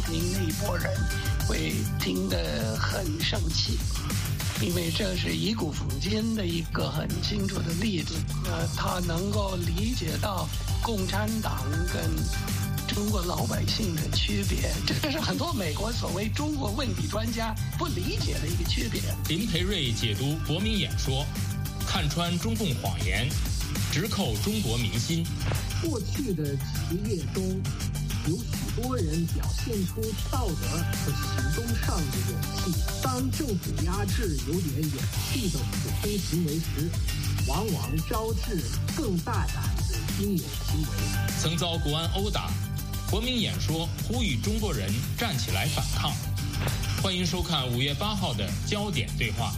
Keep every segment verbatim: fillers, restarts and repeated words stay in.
您那一拨人会听得很生气，因为这是以古讽今的一个很清楚的例子。呃，他能够理解到共产党跟中国老百姓的区别，这是很多美国所谓中国问题专家不理解的一个区别。 林培瑞解读国民演说，看穿中共谎言，直扣中国民心。 过去的几个月中，有许多人表现出道德和行动上的勇气。当政府压制有点勇气的普通行为时，往往招致更大胆的英勇行为。 曾遭国安殴打，国民演说呼吁中国人站起来反抗。欢迎收看五月八号的焦点对话。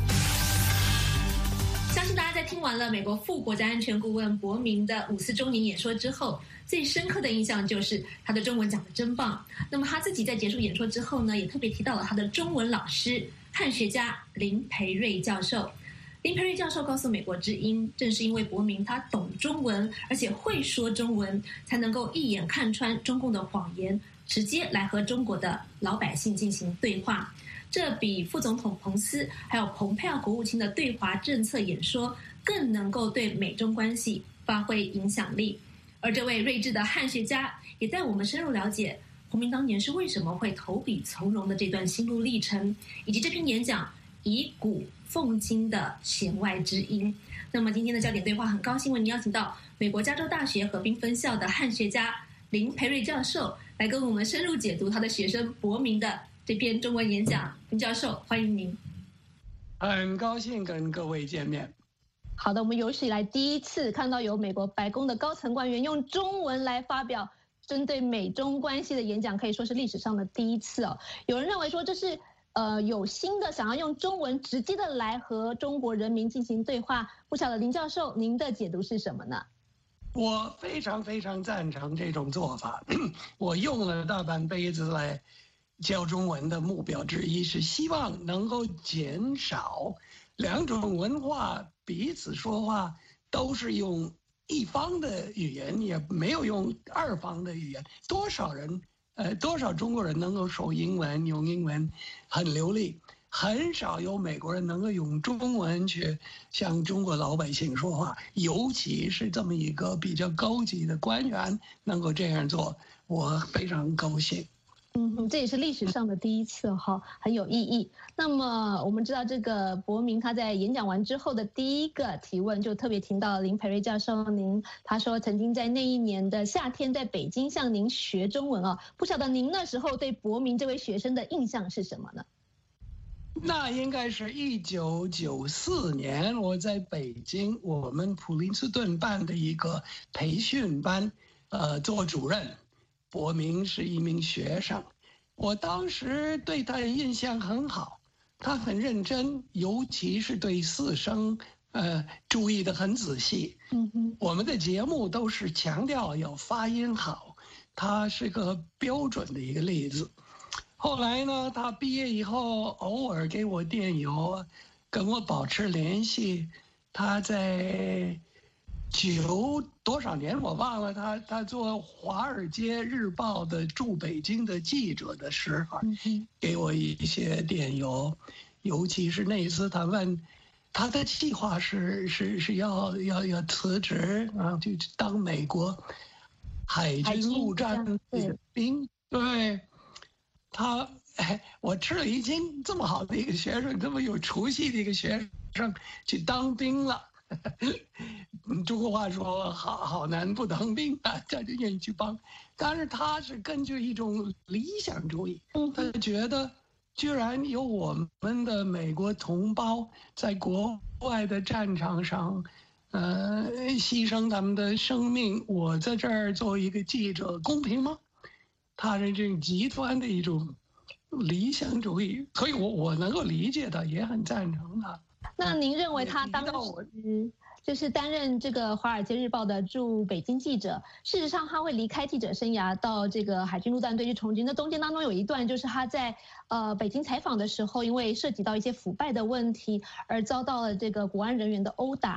相信大家在听完了美国副国家安全顾问伯明的五四周年演说之后，最深刻的印象就是他的中文讲得真棒。那么他自己在结束演说之后呢，也特别提到了他的中文老师汉学家林培瑞教授。林培瑞教授告诉美国之音，正是因为伯明他懂中文，而且会说中文，才能够一眼看穿中共的谎言，直接来和中国的老百姓进行对话。这比副总统彭斯还有蓬佩奥国务卿的对华政策演说更能够对美中关系发挥影响力。而这位睿智的汉学家也带我们深入了解伯明当年是为什么会投笔从戎的这段心路历程，以及这篇演讲以古讽今的弦外之音。那么今天的焦点对话，很高兴为您邀请到美国加州大学河滨分校的汉学家林培瑞教授来跟我们深入解读他的学生伯明的这篇中文演讲。林教授，欢迎您。 很高兴跟各位见面。 好的，我们有史以来第一次看到有美国白宫的高层官员用中文来发表针对美中关系的演讲，可以说是历史上的第一次哦。有人认为说这是呃有心的想要用中文直接的来和中国人民进行对话，不晓得林教授您的解读是什么呢？ 我非常非常赞成这种做法。我用了大半辈子来教中文的目标之一是希望能够减少两种文化彼此说话都是用一方的语言，也没有用二方的语言。多少人呃，多少中国人能够说英文，用英文很流利，很少有美国人能够用中文去向中国老百姓说话，尤其是这么一个比较高级的官员能够这样做，我非常高兴。 嗯，这也是历史上的第一次哈，很有意义。那么我们知道这个伯明他在演讲完之后的第一个提问就特别听到林培瑞教授您，他说曾经在那一年的夏天在北京向您学中文啊，不晓得您那时候对伯明这位学生的印象是什么呢？ 那应该是一九九四年，我在北京我们普林斯顿办的一个培训班，呃，做主任。伯明是一名学生，我当时对他的印象很好，他很认真，尤其是对四声，呃，注意得很仔细。嗯哼，我们的节目都是强调要发音好，他是个标准的一个例子。后来呢，他毕业以后偶尔给我电邮，跟我保持联系。他在九多少年我忘了，他他做《华尔街日报》的驻北京的记者的时候，给我一些电邮，尤其是那一次他问他的计划是是是要要要辞职啊，就当美国海军陆战队的兵。对，他哎，我吃了一惊，这么好的一个学生，这么有出息的一个学生去当兵了。中国话说好好男不当兵啊，他就愿意去帮。但是他是根据一种理想主义，他觉得居然有我们的美国同胞在国外的战场上，呃，牺牲他们的生命，我在这儿做一个记者公平吗？他是这种极端的一种理想主义，所以我我能够理解他，也很赞成他。 那您认为他当时就是担任这个《华尔街日报》的驻北京记者，事实上他会离开记者生涯到这个海军陆战队去从军，那中间当中有一段就是他在呃北京采访的时候，因为涉及到一些腐败的问题而遭到了这个国安人员的殴打，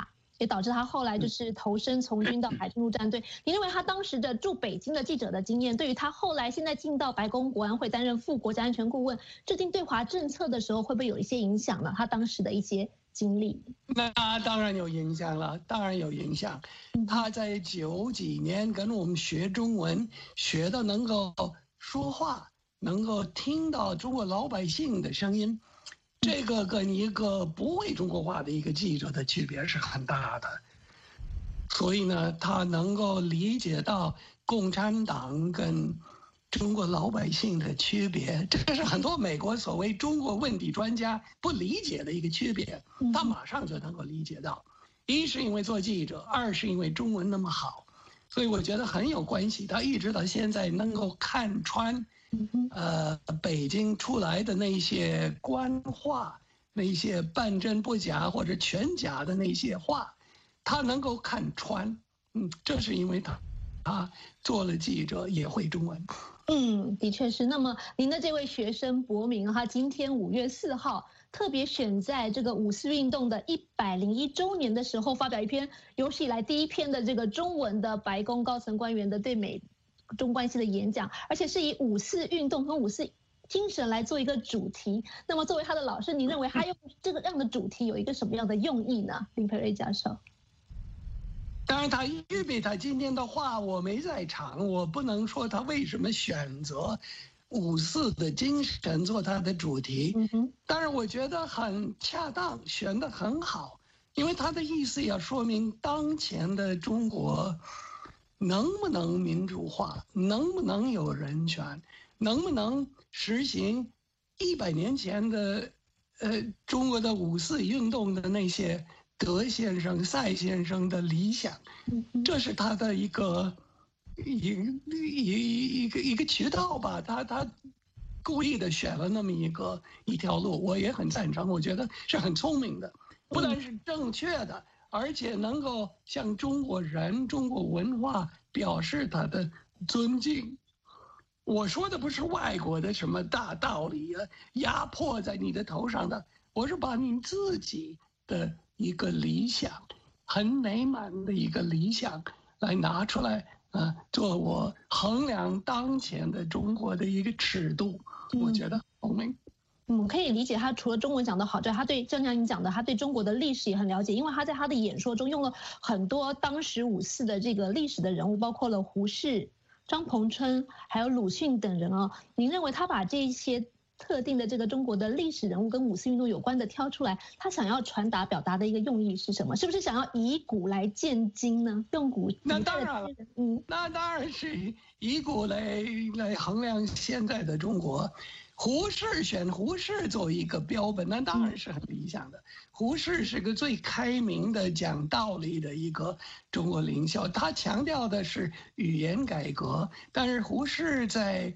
也导致他后来就是投身从军到海军陆战队。你认为他当时的驻北京的记者的经验，对于他后来现在进到白宫国安会担任副国家安全顾问，制定对华政策的时候，会不会有一些影响呢？他当时的一些经历？ 那当然有影响了，当然有影响。他在九几年跟我们学中文，学的能够说话，能够听到中国老百姓的声音，这个跟一个不会中国话的一个记者的区别是很大的。所以呢，他能够理解到共产党跟中国老百姓的区别，这是很多美国所谓中国问题专家不理解的一个区别，他马上就能够理解到。一是因为做记者，二是因为中文那么好，所以我觉得很有关系。他一直到现在能够看穿，呃，北京出来的那些官话，那些半真不假或者全假的那些话，他能够看穿。嗯，这是因为他他做了记者，也会中文。 嗯，的确是。那么您的这位学生博明，他今天五月四号特别选在这个五四运动的一百零一周年的时候，发表一篇有史以来第一篇的这个中文的白宫高层官员的对美中关系的演讲，而且是以五四运动和五四精神来做一个主题。那么作为他的老师，您认为他用这个样的主题有一个什么样的用意呢？林培瑞教授。 当然，他预备他今天的话，我没在场，我不能说他为什么选择五四的精神做他的主题。当然，我觉得很恰当，选得很好，因为他的意思要说明当前的中国能不能民主化，能不能有人权，能不能实行一百年前的呃中国的五四运动的那些德先生、赛先生的理想，这是他的一个一一一个一个渠道吧。他他故意的选了那么一个一条路，我也很赞成，我觉得是很聪明的，不但是正确的，而且能够向中国人、中国文化表示他的尊敬。我说的不是外国的什么大道理啊，压迫在你的头上的，我是把你自己的一个理想，很美满的一个理想来拿出来，呃，做我衡量当前的中国的一个尺度，我觉得聪明。 嗯，可以理解他除了中文讲得好之外，他对正像你讲的，他对中国的历史也很了解，因为他在他的演说中用了很多当时五四的这个历史的人物，包括了胡适、张彭春还有鲁迅等人啊。您认为他把这些特定的这个中国的历史人物跟五四运动有关的挑出来，他想要传达表达的一个用意是什么？是不是想要以古来鉴今呢？用古那当然，嗯，那当然是以古来来衡量现在的中国。胡适选胡适作为一个标本，那当然是很理想的。胡适是个最开明的、讲道理的一个中国领袖，他强调的是语言改革，但是胡适在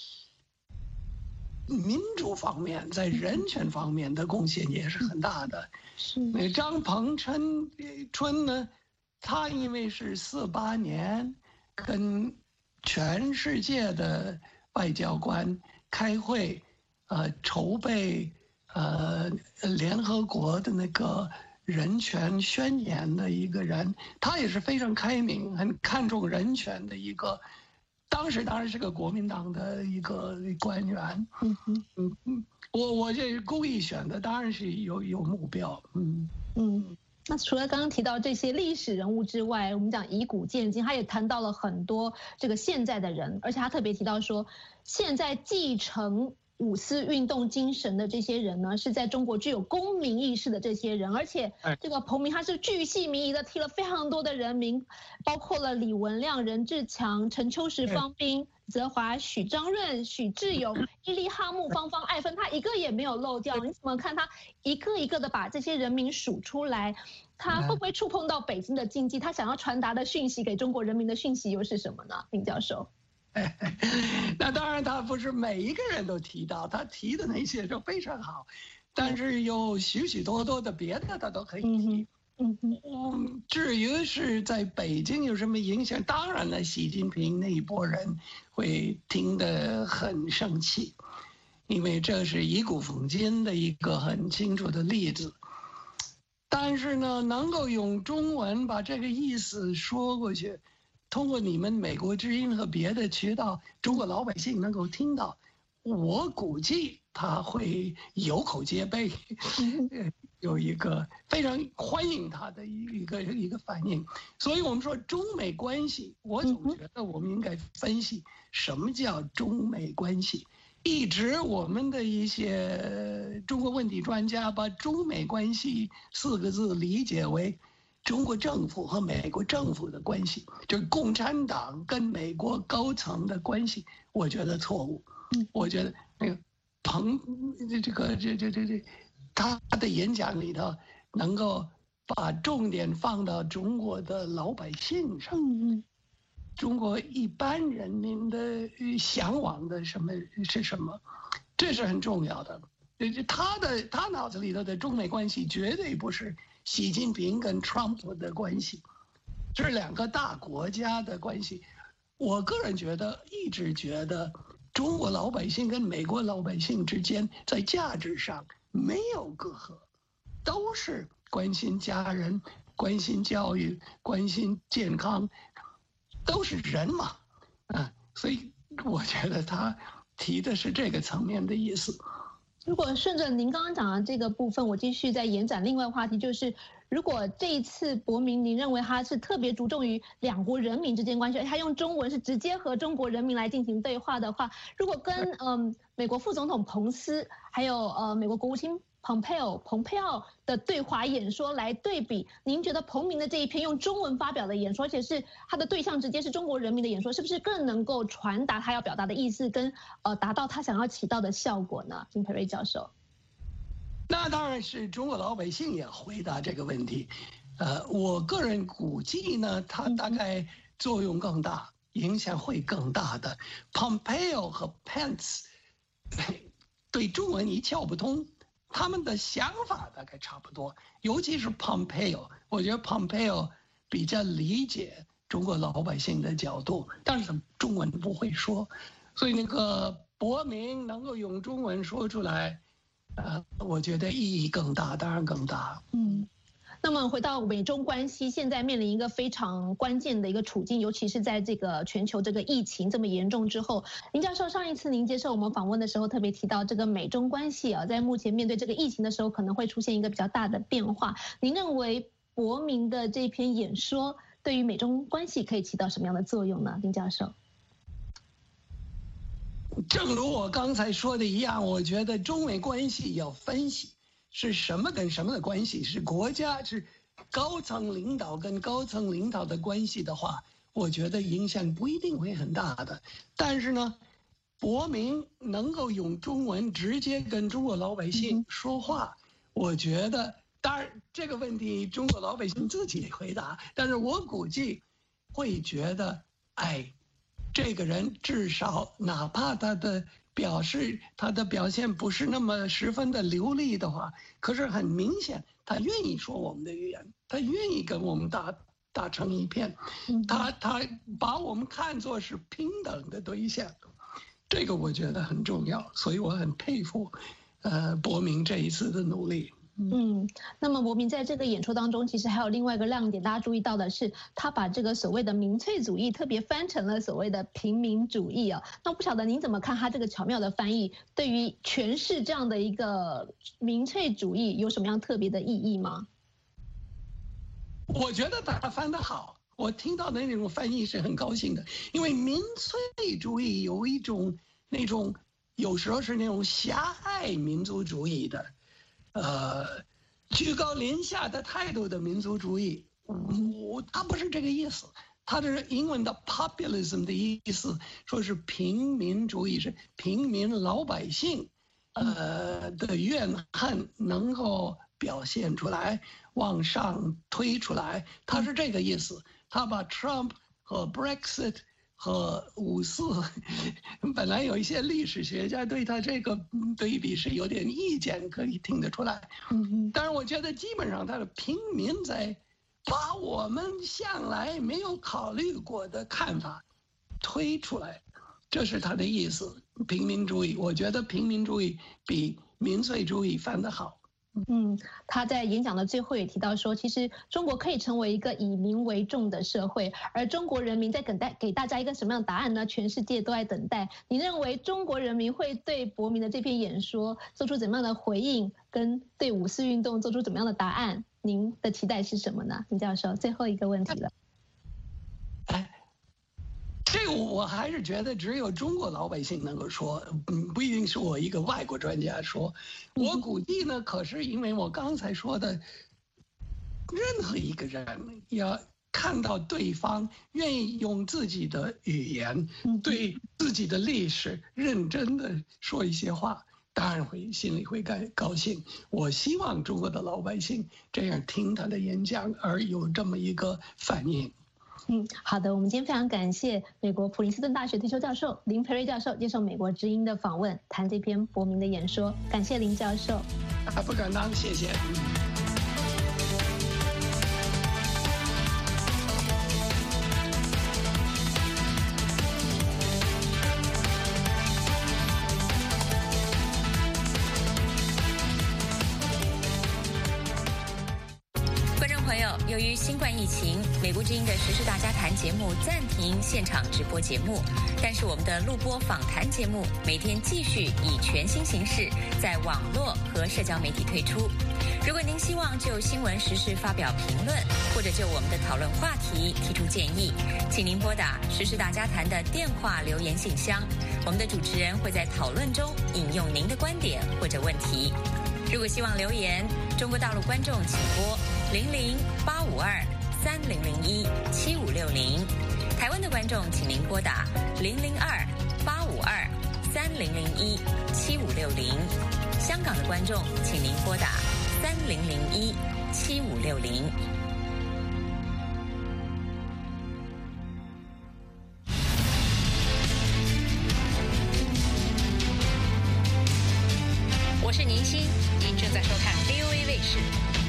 民主方面、在人权方面的贡献也是很大的。那张彭春春呢，他因为是四八年跟全世界的外交官开会，呃，筹备呃联合国的那个人权宣言的一个人，他也是非常开明、很看重人权的一个。当时当然是个国民党的一个官员。嗯嗯嗯，我我这故意选的，当然是有有目标。嗯嗯。那除了刚刚提到这些历史人物之外，我们讲以古鉴今，他也谈到了很多这个现在的人，而且他特别提到说，现在继承五四运动精神的这些人呢，是在中国具有公民意识的这些人，而且这个彭明他是巨细靡遗的提了非常多的人名，包括了李文亮、任志强、陈秋实、方斌、泽华、许章润、许志勇、伊利哈木、芳芳、艾芬，他一个也没有漏掉。你怎么看他一个一个的把这些人名数出来？他会不会触碰到北京的禁忌？他想要传达的讯息给中国人民的讯息又是什么呢？林教授。 那当然，他不是每一个人都提到，他提的那些就非常好，但是有许许多多的别的他都可以提。嗯嗯，至于是在北京有什么影响，当然了，习近平那一波人会听得很生气，因为这是以古讽今的一个很清楚的例子。 但是呢，能够用中文把这个意思说过去，通过你们美国之音和别的渠道，中国老百姓能够听到，我估计他会有口皆碑，有一个非常欢迎他的一个一个反应。所以我们说中美关系，我总觉得我们应该分析什么叫中美关系。一直我们的一些中国问题专家把中美关系四个字理解为中国政府和美国政府的关系，就是共产党跟美国高层的关系，我觉得错误。我觉得那个彭这个这这这这他的演讲里头能够把重点放到中国的老百姓上。中国一般人民的向往的什么是什么，这是很重要的。他的他脑子里头的中美关系绝对不是习近平跟 Trump 的关系，这是两个大国家的关系。我个人觉得，一直觉得中国老百姓跟美国老百姓之间在价值上没有隔阂，都是关心家人、关心教育、关心健康。都是人嘛，啊，所以我觉得他提的是这个层面的意思。 如果顺着您刚刚讲的这个部分，我继续再延展另外话题，就是如果这一次博明，您认为他是特别注重于两国人民之间关系，而他用中文是直接和中国人民来进行对话的话，如果跟嗯美国副总统彭斯还有呃美国国务卿蓬佩奥蓬佩奥的对华演说来对比，您觉得彭明的这一篇用中文发表的演说，而且是他的对象直接是中国人民的演说，是不是更能够传达他要表达的意思，跟呃达到他想要起到的效果呢？金培瑞教授， 那当然是中国老百姓也回答这个问题。呃，我个人估计呢，他大概作用更大，影响会更大的。Pompeo 和 Pence 对中文一窍不通。他们的想法大概差不多，尤其是 Pompeo， 我觉得 Pompeo 比较理解中国老百姓的角度，但是中文不会说，所以那个博明能够用中文说出来，呃，我觉得意义更大，当然更大。 嗯。那么回到美中关系，现在面临一个非常关键的一个处境，尤其是在这个全球这个疫情这么严重之后，林教授上一次您接受我们访问的时候，特别提到这个美中关系啊，在目前面对这个疫情的时候，可能会出现一个比较大的变化。您认为博明的这篇演说对于美中关系可以起到什么样的作用呢？林教授， 正如我刚才说的一样，我觉得中美关系要分析。是什么跟什么的关系？是国家是高层领导跟高层领导的关系的话，我觉得影响不一定会很大的。但是呢，博明能够用中文直接跟中国老百姓说话，我觉得当然这个问题中国老百姓自己回答，但是我估计会觉得，哎，这个人至少哪怕他的表示他的表现不是那么十分的流利的话，可是很明显他愿意说我们的语言，他愿意跟我们打打成一片，他他把我们看作是平等的对象，这个我觉得很重要，所以我很佩服呃博明这一次的努力。 嗯，那么博明在这个演说当中，其实还有另外一个亮点，大家注意到的是，他把这个所谓的民粹主义特别翻成了所谓的平民主义啊。那不晓得您怎么看他这个巧妙的翻译，对于诠释这样的一个民粹主义有什么样特别的意义吗？ 我觉得他翻得好，我听到的那种翻译是很高兴的，因为民粹主义有一种那种有时候是那种狭隘民族主义的。呃，居高临下的态度的民族主义，我他不是这个意思，他的英文的 populism 的意思，说是平民主义，是平民老百姓，呃的怨恨能够表现出来，往上推出来，他是这个意思。他把 Trump 和 Brexit。和五四，本来有一些历史学家对他这个对比是有点意见，可以听得出来。嗯，但是我觉得基本上他的平民在把我们向来没有考虑过的看法推出来，这是他的意思。平民主义，我觉得平民主义比民粹主义翻得好。 嗯，他在演讲的最后也提到说，其实中国可以成为一个以民为重的社会，而中国人民在等待给大家一个什么样的答案呢？全世界都在等待。你认为中国人民会对伯明的这篇演说做出怎么样的回应，跟对五四运动做出怎么样的答案？您的期待是什么呢，林教授？最后一个问题了。 哎，这个我还是觉得只有中国老百姓能够说，嗯，不一定是我一个外国专家说。我估计呢，可是因为我刚才说的，任何一个人要看到对方愿意用自己的语言对自己的历史认真的说一些话，当然会心里会高高兴。我希望中国的老百姓这样听他的演讲而有这么一个反应。 嗯，好的，我们今天非常感谢美国普林斯顿大学退休教授林培瑞教授接受美国之音的访问，谈这篇伯明的演说。感谢林教授。 啊，不敢当，谢谢。 由于新冠疫情，美国之音的时事大家谈节目暂停现场直播节目，但是我们的录播访谈节目每天继续以全新形式在网络和社交媒体推出。如果您希望就新闻时事发表评论，或者就我们的讨论话题提出建议，请您拨打时事大家谈的电话留言信箱，我们的主持人会在讨论中引用您的观点或者问题。如果希望留言，中国大陆观众请拨零零八五二三零零一七五六零，台湾的观众请您拨打零零二八五二三零零一七五六零，香港的观众请您拨打三零零一七五六零。我是宁欣，您正在收看 V O A 卫视。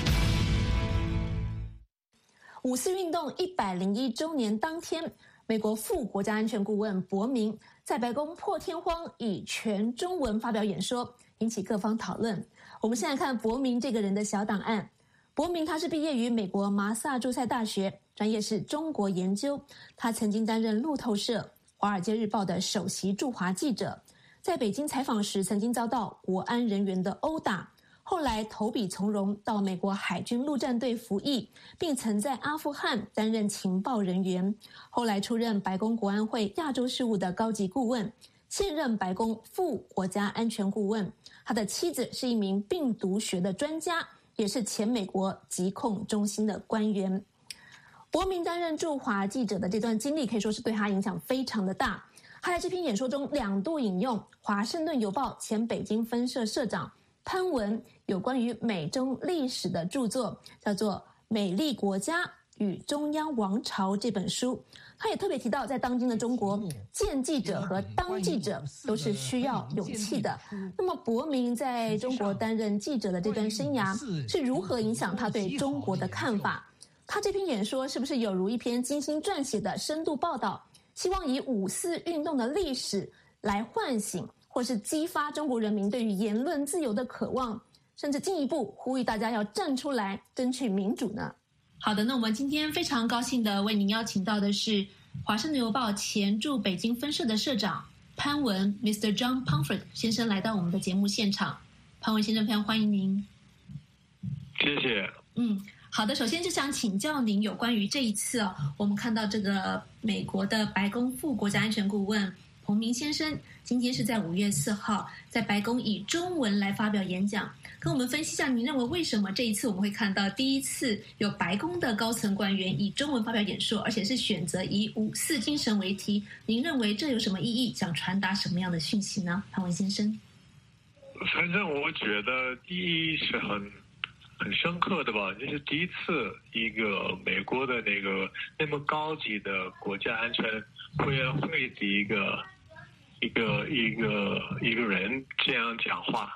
五四运动一百零一周年当天，美国副国家安全顾问伯明在白宫破天荒以全中文发表演说，引起各方讨论。我们现在看伯明这个人的小档案。伯明他是毕业于美国麻萨诸塞大学，专业是中国研究。他曾经担任路透社、华尔街日报的首席驻华记者，在北京采访时曾经遭到国安人员的殴打，后来投笔从戎，到美国海军陆战队服役，并曾在阿富汗担任情报人员，后来出任白宫国安会亚洲事务的高级顾问，现任白宫副国家安全顾问。他的妻子是一名病毒学的专家，也是前美国疾控中心的官员。伯明担任驻华记者的这段经历可以说是对他影响非常的大。他在这篇演说中两度引用《华盛顿邮报》前北京分社社长潘文有关于美中历史的著作，叫做《美丽国家与中央王朝》这本书。他也特别提到，在当今的中国，见记者和当记者都是需要勇气的。那么伯明在中国担任记者的这段生涯是如何影响他对中国的看法？他这篇演说是不是有如一篇精心撰写的深度报道，希望以五四运动的历史来唤醒或是激发中国人民对于言论自由的渴望，甚至进一步呼吁大家要站出来争取民主呢？好的，那我们今天非常高兴的为您邀请到的是华盛顿邮报前驻北京分社的社长潘文 Mister John Pomfret 先生来到我们的节目现场。潘文先生，非常欢迎您。 谢谢。 嗯，好的，首先就想请教您有关于这一次哦，我们看到这个美国的白宫副国家安全顾问彭明先生今天是在五月四号在白宫以中文来发表演讲，跟我们分析一下您认为为什么这一次我们会看到第一次有白宫的高层官员以中文发表演说，而且是选择以五四精神为题，您认为这有什么意义，想传达什么样的讯息呢？潘文先生。 反正我觉得第一是很很深刻的吧，这是第一次一个美国的那个那么高级的国家安全委员会的一个一个一个一个人这样讲话，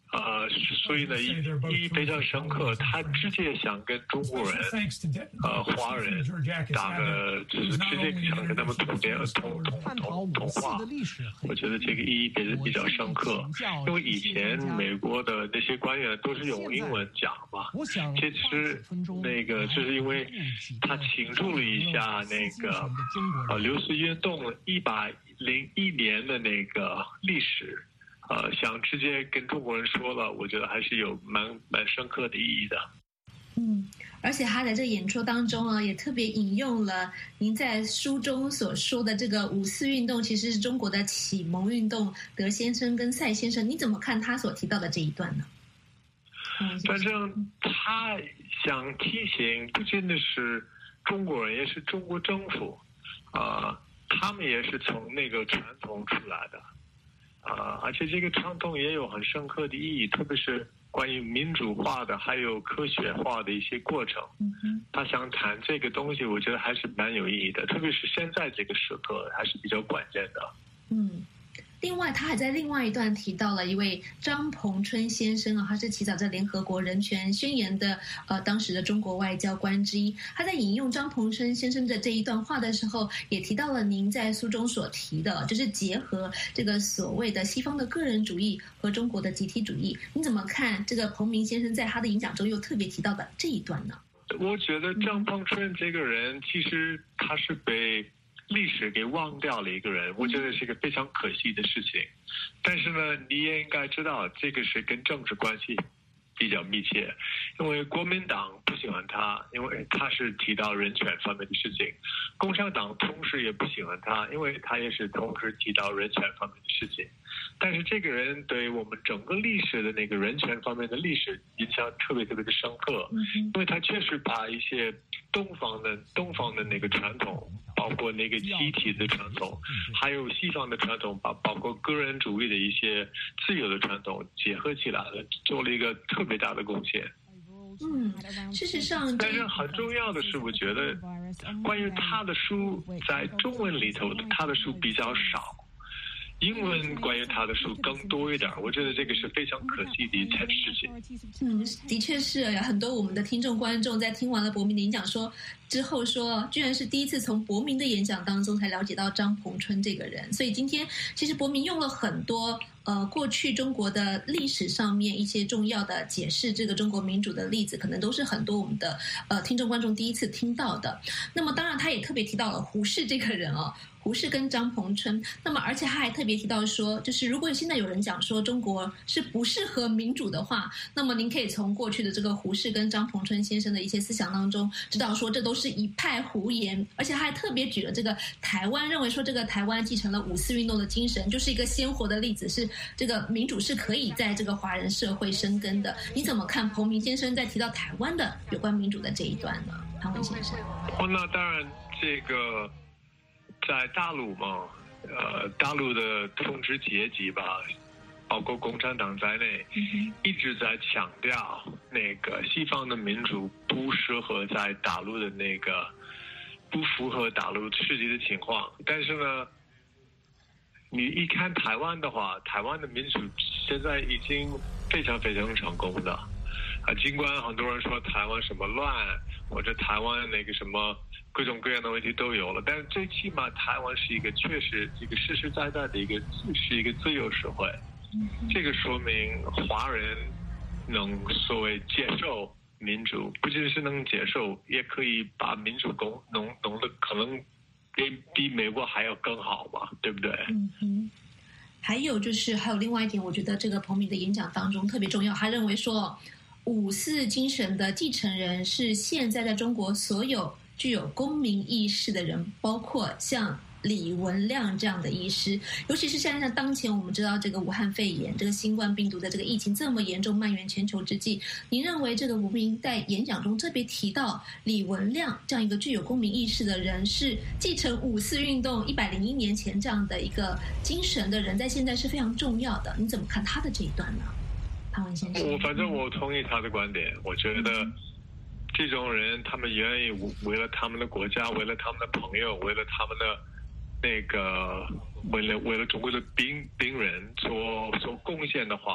呃，所以呢，意义非常深刻。他直接想跟中国人、呃华人打个，就是直接想跟他们通电、通通通通话。我觉得这个意义比比较深刻，因为以前美国的那些官员都是用英文讲嘛。这次那个就是因为他庆祝了一下那个呃六四运动一百零一年的那个历史。呃，想直接跟中国人说了，我觉得还是有蛮蛮深刻的意义的。 嗯，而且他在这演说当中啊，也特别引用了您在书中所说的这个五四运动，其实是中国的启蒙运动。德先生跟赛先生，你怎么看他所提到的这一段呢？ 反正他想提醒，不仅仅是中国人，也是中国政府，啊、呃，他们也是从那个传统出来的。啊、呃，而且这个传统也有很深刻的意义，特别是关于民主化的，还有科学化的一些过程。嗯、他想谈这个东西，我觉得还是蛮有意义的，特别是现在这个时刻还是比较关键的。 嗯。另外，他还在另外一段提到了一位张彭春先生啊，他是起草这联合国人权宣言的呃当时的中国外交官之一。他在引用张彭春先生的这一段话的时候，也提到了您在书中所提的，就是结合这个所谓的西方的个人主义和中国的集体主义。你怎么看这个彭明先生在他的演讲中又特别提到的这一段呢？ 我觉得张彭春这个人，其实他是被历史给忘掉了一个人，我觉得是一个非常可惜的事情。但是呢，你也应该知道，这个是跟政治关系比较密切，因为国民党不喜欢他，因为他是提到人权方面的事情；共产党同时也不喜欢他，因为他也是同时提到人权方面的事情。但是这个人对我们整个历史的那个人权方面的历史影响特别特别的深刻，因为他确实把一些东方的东方的那个传统，包括那个集体的传统，还有西方的传统，包包括个人主义的一些自由的传统结合起来了，做了一个特别大的贡献。 嗯，事实上， 但是很重要的是，我觉得关于他的书在中文里头，他的书比较少。英文关于他的书更多一点，我觉得这个是非常可惜的一件事情。 嗯，的确是有很多我们的听众观众在听完了伯明的演讲说之后说，居然是第一次从伯明的演讲当中才了解到张彭春这个人。所以今天其实伯明用了很多呃过去中国的历史上面一些重要的解释这个中国民主的例子，可能都是很多我们的呃听众观众第一次听到的。那么当然他也特别提到了胡适这个人哦。胡适跟张彭春，那么而且他还特别提到说，就是如果现在有人讲说中国是不适合民主的话，那么您可以从过去的这个胡适跟张彭春先生的一些思想当中知道说这都是一派胡言。而且他还特别举了这个台湾，认为说这个台湾继承了五四运动的精神，就是一个鲜活的例子，是这个民主是可以在这个华人社会生根的。你怎么看彭明先生在提到台湾的有关民主的这一段呢？潘文先生。 哦，那当然这个在大陆嘛，呃，大陆的统治阶级吧，包括共产党在内，一直在强调那个西方的民主不适合在大陆的那个，不符合大陆实际的情况。但是呢，你一看台湾的话，台湾的民主现在已经非常非常成功的。啊，尽管很多人说台湾什么乱，或者台湾那个什么各种各样的问题都有了，但是最起码台湾是一个确实这个实实在在的一个是一个自由社会，这个说明华人能所谓接受民主，不仅是能接受，也可以把民主弄弄弄得可能比比美国还要更好嘛，对不对？ 嗯哼。还有就是还有另外一点，我觉得这个彭明的演讲当中特别重要，他认为说五四精神的继承人是现在在中国所有具有公民意识的人，包括像李文亮这样的医师，尤其是像像当前我们知道这个武汉肺炎这个新冠病毒的这个疫情这么严重蔓延全球之际，您认为这个吴明在演讲中特别提到李文亮这样一个具有公民意识的人，是继承五四运动一百零一年前这样的一个精神的人，在现在是非常重要的。你怎么看他的这一段呢？潘文先生。 我反正我同意他的观点，我觉得这种人他们愿意为了他们的国家，为了他们的朋友，为了他们的那个为了为了中国的兵兵人做做贡献的话，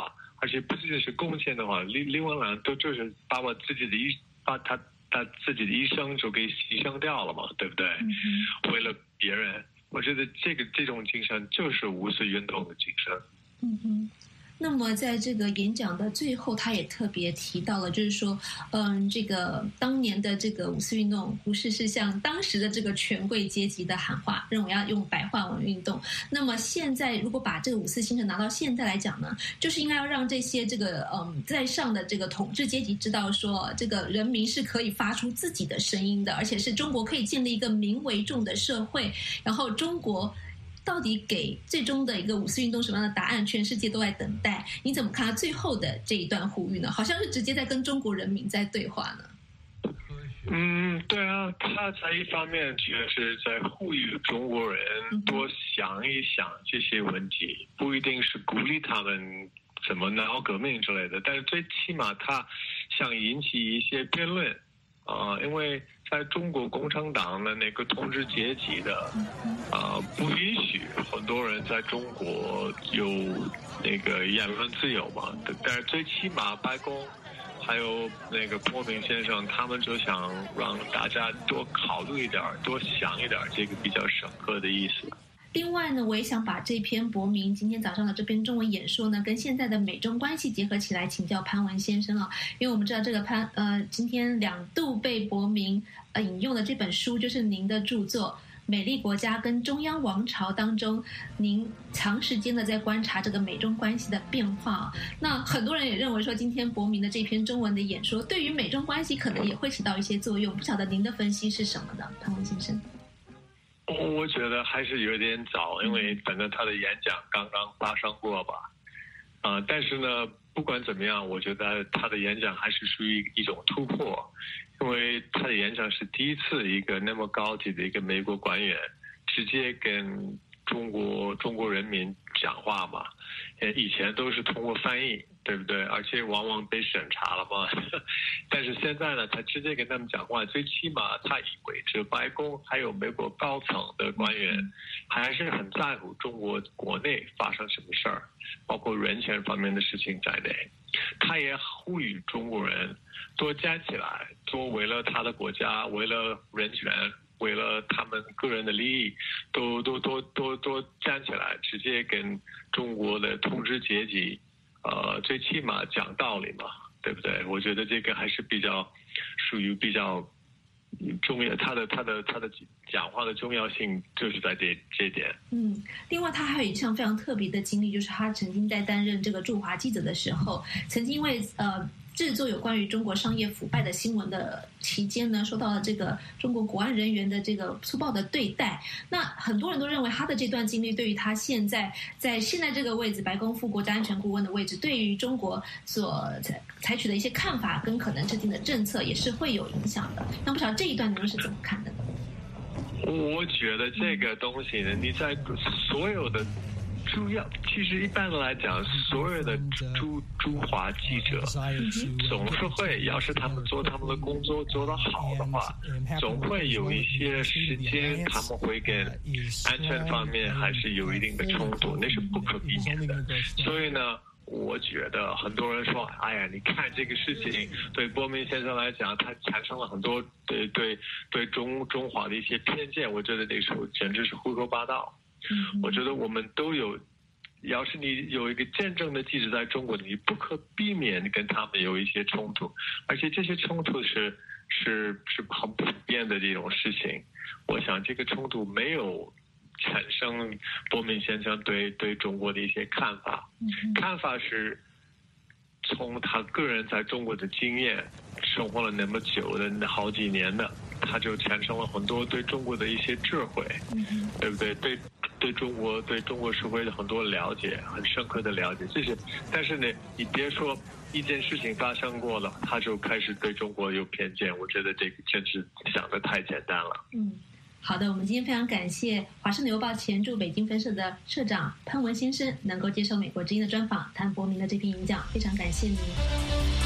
而且不仅仅是贡献的话，另另外两都就是把我自己的一把他他自己的一生就给牺牲掉了嘛，对不对？嗯、为了别人，我觉得这个这种精神就是五四运动的精神。 嗯哼。那么在这个演讲的最后，他也特别提到了，就是说，嗯，这个当年的这个五四运动不是是向当时的这个权贵阶级的喊话，认为要用白话文运动。那么现在如果把这个五四精神拿到现在来讲呢，就是应该要让这些这个嗯在上的这个统治阶级知道说，这个人民是可以发出自己的声音的，而且是中国可以建立一个民为重的社会，然后中国到底给最终的一个五四运动什么样的答案，全世界都在等待。你怎么看他最后的这一段呼吁呢？好像是直接在跟中国人民在对话呢。 嗯，对啊，他在一方面其实是在呼吁中国人多想一想这些问题，不一定是鼓励他们怎么闹革命之类的，但是最起码他想引起一些辩论啊、呃，因为在中国共产党的那个统治阶级的啊、呃，不允许很多人在中国有那个言论自由嘛，但是最起码白宫还有那个伯明先生，他们就想让大家多考虑一点，多想一点，这个比较深刻的意思。 另外呢，我也想把这篇伯明今天早上的这篇中文演说呢，跟现在的美中关系结合起来，请教潘文先生啊，因为我们知道这个潘呃，今天两度被伯明呃引用的这本书，就是您的著作《美丽国家跟中央王朝》当中，您长时间的在观察这个美中关系的变化。那很多人也认为说，今天伯明的这篇中文的演说，对于美中关系可能也会起到一些作用。不晓得您的分析是什么呢，潘文先生？ 我觉得还是有点早，因为反正他的演讲刚刚发生过吧，啊、呃，但是呢，不管怎么样，我觉得他的演讲还是属于一种突破，因为他的演讲是第一次一个那么高级的一个美国官员直接跟中国中国人民讲话嘛，以前都是通过翻译，对不对？而且往往被审查了嘛。但是现在呢，他直接跟他们讲话，最起码他以为这白宫还有美国高层的官员还是很在乎中国国内发生什么事儿，包括人权方面的事情在内。他也呼吁中国人多站起来，多为了他的国家，为了人权，为了他们个人的利益，都都都都都站起来，直接跟中国的统治阶级，呃，最起码讲道理嘛，对不对？我觉得这个还是比较属于比较重要，他的他的他的讲话的重要性就是在这这点。 嗯，另外他还有一项非常特别的经历，就是他曾经在担任这个驻华记者的时候，曾经因为呃。制作有关于中国商业腐败的新闻的期间呢，受到了这个中国国安人员的这个粗暴的对待。那很多人都认为他的这段经历对于他现在在现在这个位置，白宫副国家安全顾问的位置，对于中国所采采取的一些看法跟可能制定的政策也是会有影响的。那不晓得这一段你们是怎么看的呢？ 我觉得这个东西呢，你在所有的主要，其实一般来讲，所有的驻驻华记者总是会，要是他们做他们的工作做得好的话，总会有一些时间他们会跟安全方面还是有一定的冲突，那是不可避免的。所以呢，我觉得很多人说，哎呀，你看这个事情对伯明先生来讲，他产生了很多对对对中中华的一些偏见，我觉得那时候简直是胡说八道。我觉得我们都有，要是你有一个真正的记者在中国，你不可避免跟他们有一些冲突，而且这些冲突是是是很普遍的这种事情。我想这个冲突没有产生伯明先生对对中国的一些看法，看法是从他个人在中国的经验，生活了那么久的好几年的，他就产生了很多对中国的一些智慧，对不对？对对中国对中国社会的很多了解，很深刻的了解，这些。但是呢，你别说一件事情发生过了，他就开始对中国有偏见，我觉得这个真是想得太简单了。 嗯。好的，我们今天非常感谢华盛顿邮报前驻北京分社的社长潘文先生能够接受美国之音的专访，谈伯明的这篇演讲，非常感谢您。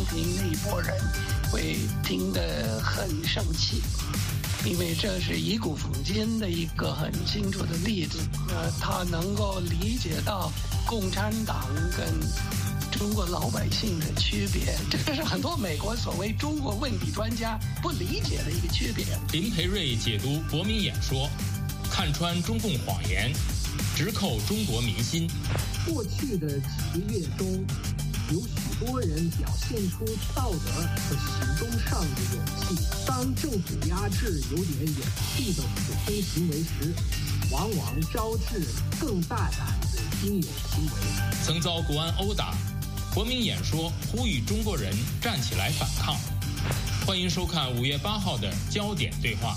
平那一波人会听得很生气，因为这是以古讽今的一个很清楚的例子。呃，他能够理解到共产党跟中国老百姓的区别，这是很多美国所谓中国问题专家不理解的一个区别。 林培瑞解读博明演说，看穿中共谎言，直扣中国民心。 过去的几个月中，有许多人表现出道德和行动上的勇气。当政府压制有点演戏的普通行为时，往往招致更大胆的英勇行为。 曾遭国安殴打，博明演说呼吁中国人站起来反抗。欢迎收看五月八号的焦点对话。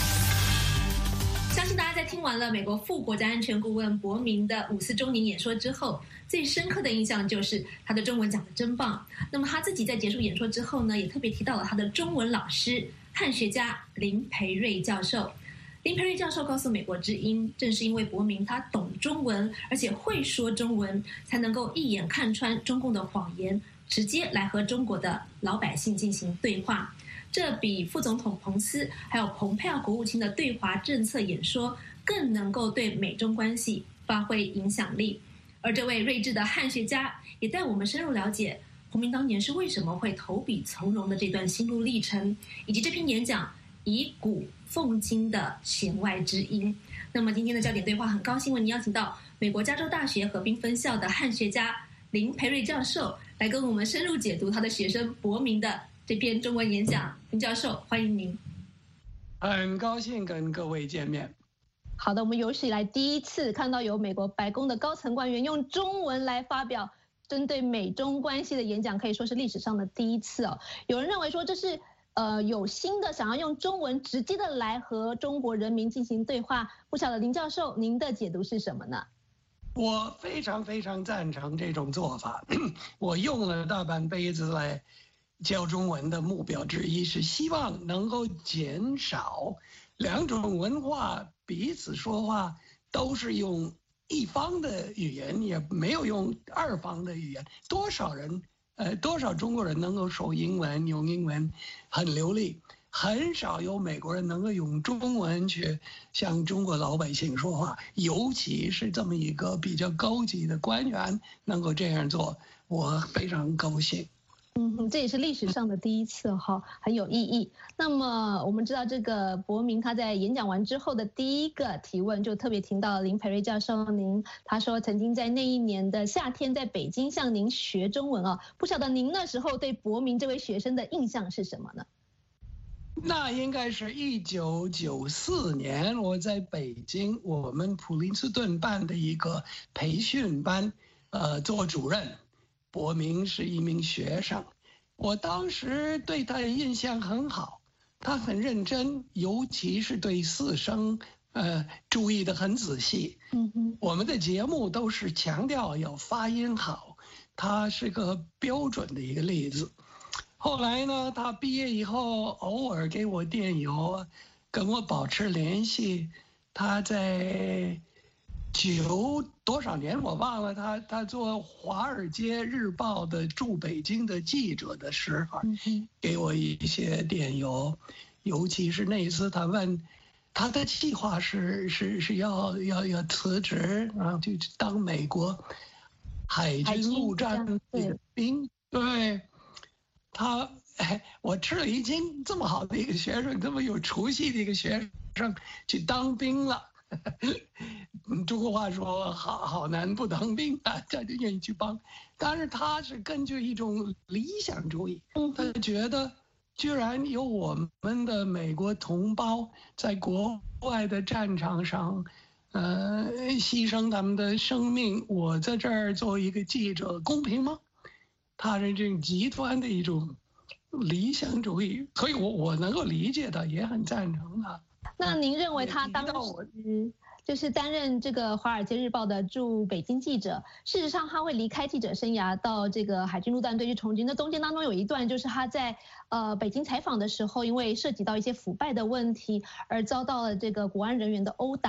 相信大家在听完了美国副国家安全顾问博明的五四周年演说之后，最深刻的印象就是他的中文讲得真棒。那么他自己在结束演说之后呢，也特别提到了他的中文老师汉学家林培瑞教授。林培瑞教授告诉美国之音，正是因为博明他懂中文，而且会说中文，才能够一眼看穿中共的谎言，直接来和中国的老百姓进行对话。这比副总统彭斯还有蓬佩奥国务卿的对华政策演说更能够对美中关系发挥影响力。而这位睿智的汉学家也带我们深入了解博明当年是为什么会投笔从戎的这段心路历程，以及这篇演讲以古讽今的弦外之音。那么今天的焦点对话，很高兴为您邀请到美国加州大学河滨分校的汉学家林培瑞教授来跟我们深入解读他的学生博明的这篇中文演讲。林教授，欢迎您。 很高兴跟各位见面。 好的，我们有史以来第一次看到有美国白宫的高层官员用中文来发表针对美中关系的演讲，可以说是历史上的第一次哦。有人认为说这是呃有心的想要用中文直接的来和中国人民进行对话，不晓得林教授您的解读是什么呢？ 我非常非常赞成这种做法。我用了大半辈子来教中文的目标之一是希望能够减少两种文化彼此说话都是用一方的语言，也没有用二方的语言。多少人呃多少中国人能够说英文，用英文很流利，很少有美国人能够用中文去向中国老百姓说话，尤其是这么一个比较高级的官员能够这样做，我非常高兴。 嗯，这也是历史上的第一次哈，很有意义。那么我们知道这个博明他在演讲完之后的第一个提问，就特别听到林培瑞教授您，他说曾经在那一年的夏天在北京向您学中文啊，不晓得您那时候对博明这位学生的印象是什么呢？ 那应该是一九九四年，我在北京我们普林斯顿办的一个培训班，呃，做主任。博明是一名学生，我当时对他的印象很好，他很认真，尤其是对四声呃注意得很仔细。嗯哼，我们的节目都是强调要发音好，他是个标准的一个例子。后来呢，他毕业以后偶尔给我电邮，跟我保持联系。他在九多少年我忘了，他他做《华尔街日报》的驻北京的记者的时候，给我一些电邮，尤其是那一次他问他的计划是是是要要要辞职，然后去当美国海军陆战的兵。对，他哎，我吃了一惊，这么好的一个学生，这么有出息的一个学生去当兵了。中国话说好好男不当兵啊，他就愿意去帮。但是他是根据一种理想主义，他觉得居然有我们的美国同胞在国外的战场上呃牺牲他们的生命，我在这儿做一个记者公平吗？他是这种极端的一种理想主义，所以我我能够理解的，也很赞成他。 那您认为他当时就是担任这个《华尔街日报》的驻北京记者，事实上他会离开记者生涯到这个海军陆战队去从军。那中间当中有一段就是他在呃北京采访的时候，因为涉及到一些腐败的问题而遭到了这个国安人员的殴打。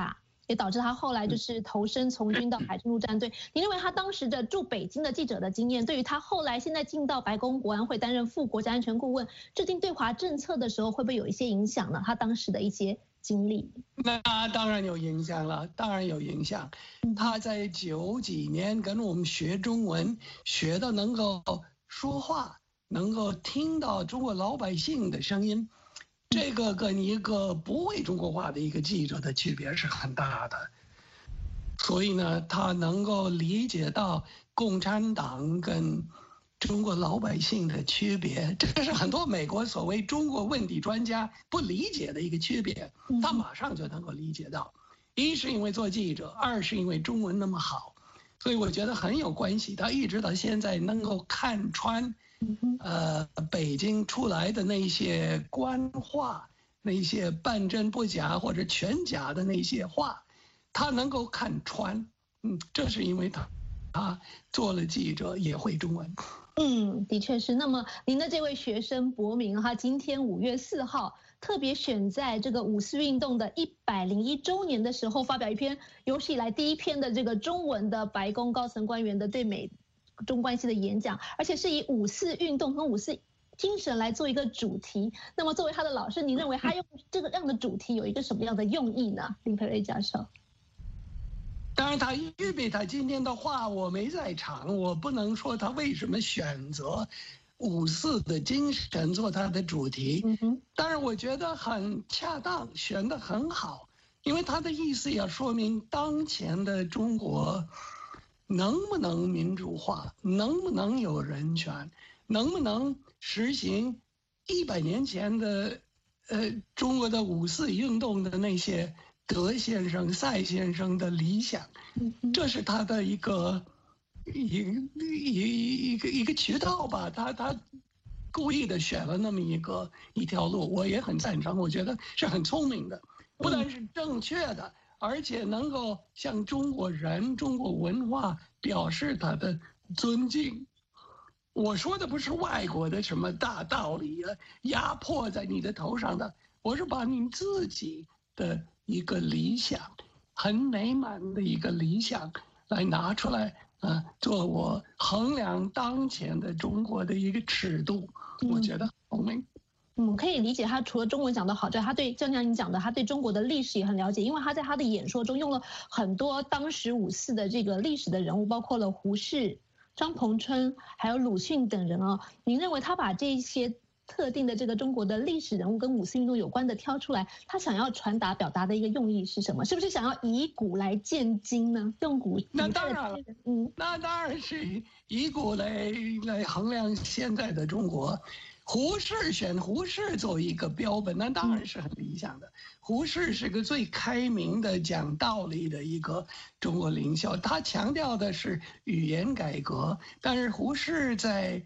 也导致他后来就是投身从军到海军陆战队。你认为他当时的驻北京的记者的经验，对于他后来现在进到白宫国安会担任副国家安全顾问，制定对华政策的时候，会不会有一些影响呢？他当时的一些经历？ 那当然有影响了，当然有影响。他在九几年跟我们学中文，学的能够说话，能够听到中国老百姓的声音。这个跟一个不会中国话的一个记者的区别是很大的，所以呢，他能够理解到共产党跟中国老百姓的区别，这是很多美国所谓中国问题专家不理解的一个区别，他马上就能够理解到。一是因为做记者，二是因为中文那么好，所以我觉得很有关系。他一直到现在能够看穿。呃，北京出来的那些官话，那些半真不假或者全假的那些话，他能够看穿。嗯，这是因为他他做了记者，也会中文。 嗯，的确是。那么您的这位学生博明，他今天五月四号特别选在这个五四运动的一百零一周年的时候，发表一篇有史以来第一篇的这个中文的白宫高层官员的对美中关系的演讲，而且是以五四运动跟五四精神来做一个主题。那么作为他的老师，您认为他用这个样的主题有一个什么样的用意呢？林培瑞教授。 当然，他预备他今天的话，我没在场，我不能说他为什么选择五四的精神做他的主题。嗯、当然，我觉得很恰当，选得很好，因为他的意思要说明当前的中国能不能民主化，能不能有人权，能不能实行一百年前的呃中国的五四运动的那些德先生、赛先生的理想，这是他的一个一一一个一个渠道吧。他他故意的选了那么一个一条路，我也很赞成，我觉得是很聪明的，不但是正确的。而且能够向中国人、中国文化表示他的尊敬。我说的不是外国的什么大道理啊，压迫在你的头上的，我是把你自己的一个理想，很美满的一个理想来拿出来啊，做我衡量当前的中国的一个尺度。我觉得聪明。 嗯，可以理解他除了中文讲得好之外，他对就像你讲的，他对中国的历史也很了解，因为他在他的演说中用了很多当时五四的这个历史的人物，包括了胡适、张彭春还有鲁迅等人啊。您认为他把这些特定的这个中国的历史人物跟五四运动有关的挑出来，他想要传达表达的一个用意是什么？是不是想要以古来鉴今呢？用古那当然了，嗯，那当然是以古来来衡量现在的中国。胡适选胡适作为一个标本，那当然是很理想的。胡适是个最开明的、讲道理的一个中国领袖，他强调的是语言改革，但是胡适在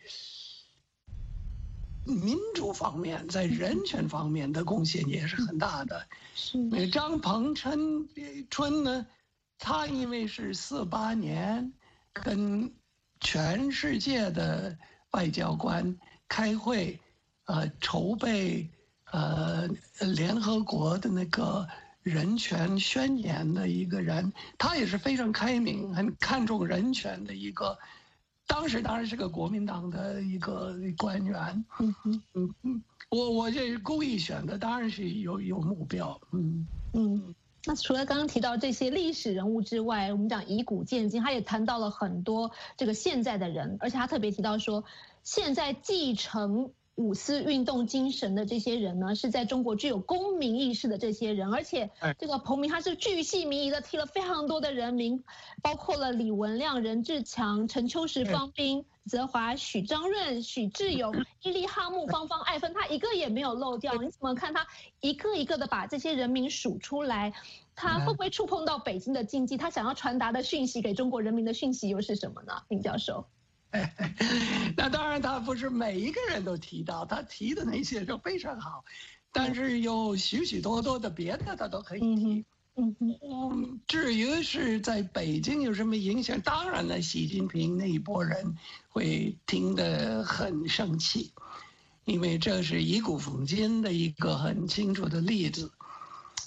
民主方面、在人权方面的贡献也是很大的。是张彭春春呢，他因为是四八年跟全世界的外交官开会，呃，筹备呃联合国的那个人权宣言的一个人，他也是非常开明、很看重人权的一个，当时当然是个国民党的一个官员。嗯嗯嗯，我我这故意选的，当然是有有目标。嗯嗯。那除了刚刚提到这些历史人物之外，我们讲以古鉴今，他也谈到了很多这个现在的人，而且他特别提到说，现在继承五四运动精神的这些人呢，是在中国具有公民意识的这些人，而且这个彭明他是巨细靡遗的提了非常多的人名，包括了李文亮、任志强、陈秋实、方斌、泽华、许章润、许志勇、伊利哈木、芳芳、艾芬，他一个也没有漏掉。你怎么看他一个一个的把这些人名数出来？他会不会触碰到北京的禁忌？他想要传达的讯息给中国人民的讯息又是什么呢？林教授。 那当然，他不是每一个人都提到，他提的那些就非常好，但是有许许多多的别的他都可以提。嗯嗯，至于是在北京有什么影响，当然了，习近平那一波人会听得很生气，因为这是以古讽今的一个很清楚的例子。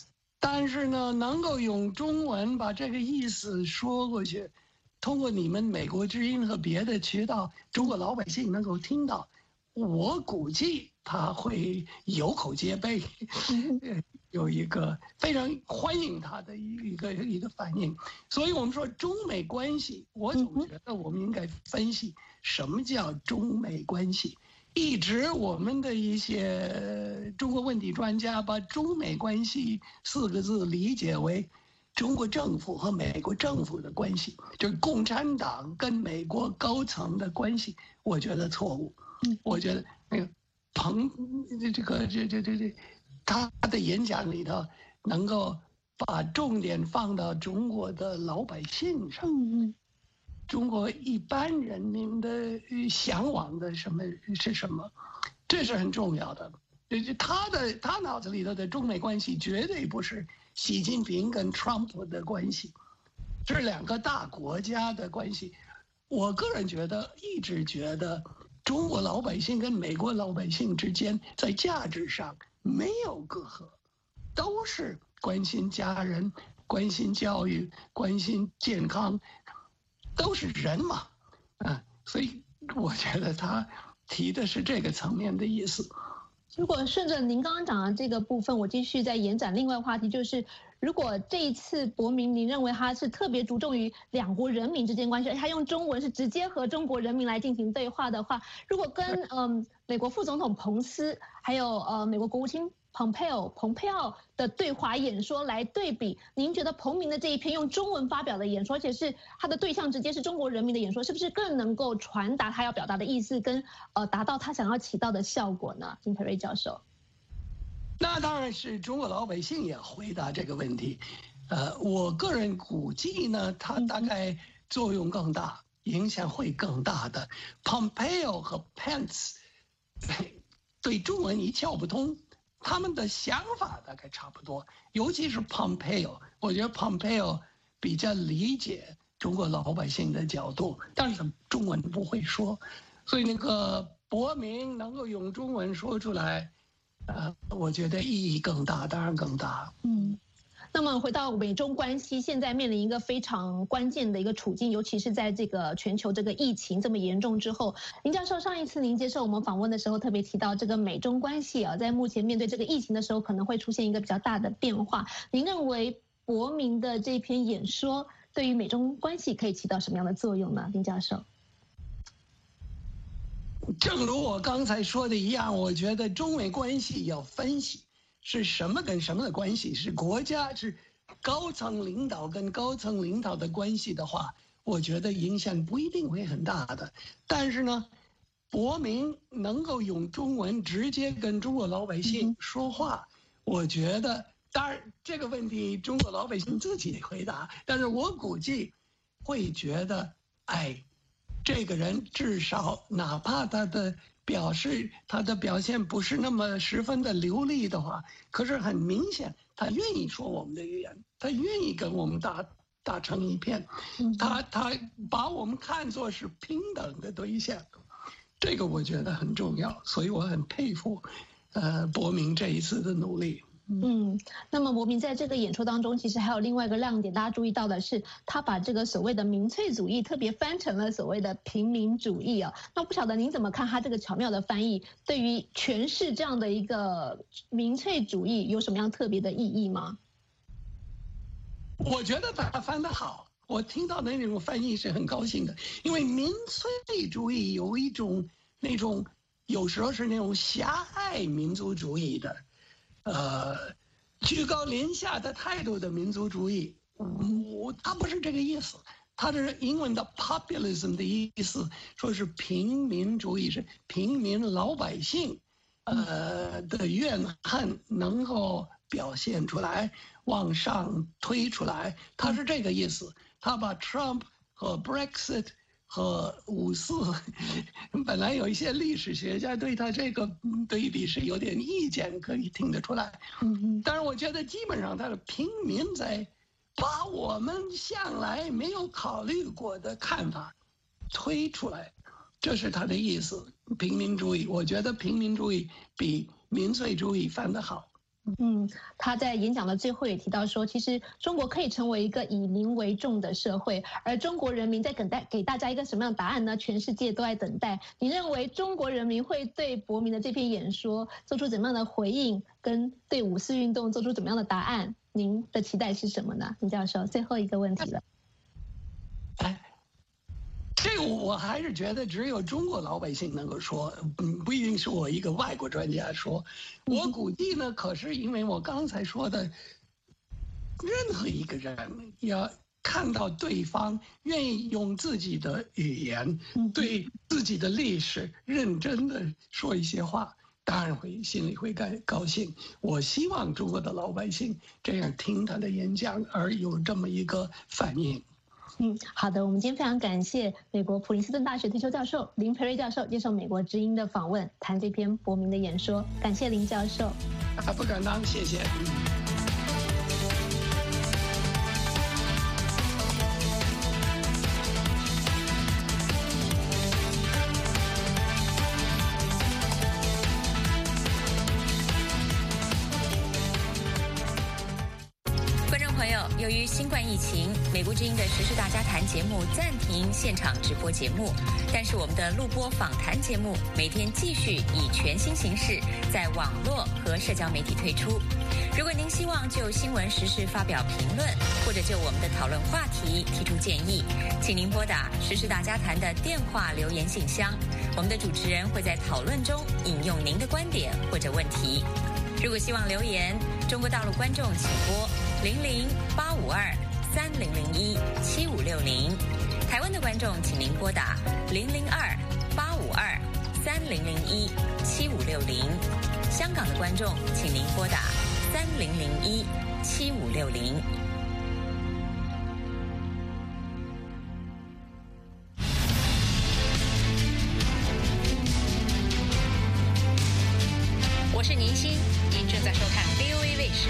但是呢，能够用中文把这个意思说过去，通过你们美国之音和别的渠道，中国老百姓能够听到，我估计他会有口皆碑，有一个非常欢迎他的一个一个反应。所以我们说中美关系，我总觉得我们应该分析什么叫中美关系。一直我们的一些中国问题专家把中美关系四个字理解为中国政府和美国政府的关系，就是共产党跟美国高层的关系，我觉得错误。我觉得那个彭这个这这这这他的演讲里头能够把重点放到中国的老百姓上，中国一般人民的向往的什么是什么，这是很重要的。他的他脑子里头的中美关系绝对不是习近平跟 Trump 的关系，这是两个大国家的关系。我个人觉得，一直觉得中国老百姓跟美国老百姓之间在价值上没有隔阂，都是关心家人、关心教育、关心健康，都是人嘛，啊，所以我觉得他提的是这个层面的意思。 如果顺着您刚刚讲的这个部分，我继续再延展另外话题，就是如果这一次博明，您认为他是特别注重于两国人民之间关系，他用中文是直接和中国人民来进行对话的话，如果跟嗯美国副总统彭斯还有呃美国国务卿蓬佩奥蓬佩奥的对华演说来对比，您觉得彭明的这一篇用中文发表的演说，而且是他的对象直接是中国人民的演说，是不是更能够传达他要表达的意思，跟呃达到他想要起到的效果呢？金培瑞教授， 那当然是中国老百姓也回答这个问题。呃，我个人估计呢，他大概作用更大，影响会更大的。Pompeo 和 Pence 对中文一窍不通。他们的想法大概差不多，尤其是 Pompeo， 我觉得 Pompeo 比较理解中国老百姓的角度，但是中文不会说，所以那个博明能够用中文说出来，呃，我觉得意义更大，当然更大。 嗯。那么回到美中关系，现在面临一个非常关键的一个处境，尤其是在这个全球这个疫情这么严重之后，林教授上一次您接受我们访问的时候特别提到，这个美中关系啊，在目前面对这个疫情的时候，可能会出现一个比较大的变化。您认为博明的这篇演说对于美中关系可以起到什么样的作用呢？林教授， 正如我刚才说的一样，我觉得中美关系要分析。是什么跟什么的关系？是国家是高层领导跟高层领导的关系的话，我觉得影响不一定会很大的。但是呢，博明能够用中文直接跟中国老百姓说话，我觉得当然这个问题中国老百姓自己回答，但是我估计会觉得，哎，这个人至少哪怕他的表示他的表现不是那么十分的流利的话，可是很明显他愿意说我们的语言，他愿意跟我们打打成一片，他他把我们看作是平等的对象，这个我觉得很重要，所以我很佩服呃博明这一次的努力。 嗯，那么博明在这个演说当中，其实还有另外一个亮点，大家注意到的是，他把这个所谓的民粹主义特别翻成了所谓的平民主义啊。那不晓得您怎么看他这个巧妙的翻译，对于诠释这样的一个民粹主义有什么样特别的意义吗？ 我觉得他翻得好，我听到的那种翻译是很高兴的，因为民粹主义有一种那种有时候是那种狭隘民族主义的。呃，居高临下的态度的民族主义，我他不是这个意思，他是英文的 populism 的意思，说是平民主义，是平民老百姓，呃的怨恨能够表现出来，往上推出来，他是这个意思。他把 Trump 和 Brexit。和五四，本来有一些历史学家对他这个对比是有点意见，可以听得出来。但是我觉得基本上他的平民在把我们向来没有考虑过的看法推出来，这是他的意思。平民主义，我觉得平民主义比民粹主义翻得好。 嗯，他在演讲的最后也提到说，其实中国可以成为一个以民为重的社会，而中国人民在等待给大家一个什么样的答案呢？全世界都在等待。你认为中国人民会对伯明的这篇演说做出怎么样的回应，跟对五四运动做出怎么样的答案？您的期待是什么呢，林教授？最后一个问题了。 哎，这个我还是觉得只有中国老百姓能够说，嗯，不一定是我一个外国专家说。我估计呢，可是因为我刚才说的，任何一个人要看到对方愿意用自己的语言对自己的历史认真的说一些话，当然会心里会高高兴。我希望中国的老百姓这样听他的演讲而有这么一个反应。 嗯，好的，我们今天非常感谢美国普林斯顿大学退休教授林培瑞教授接受美国之音的访问，谈这篇伯明的演说。感谢林教授。 啊，不敢当，谢谢。 由于新冠疫情，美国之音的时事大家谈节目暂停现场直播节目，但是我们的录播访谈节目每天继续以全新形式在网络和社交媒体推出。如果您希望就新闻时事发表评论，或者就我们的讨论话题提出建议，请您拨打时事大家谈的电话留言信箱，我们的主持人会在讨论中引用您的观点或者问题。如果希望留言，中国大陆观众请拨零零八五二三零零一七五六零，台湾的观众请您拨打零零二八五二三零零一七五六零，香港的观众请您拨打三零零一七五六零。 我是宁欣，您正在收看 V O A 卫视。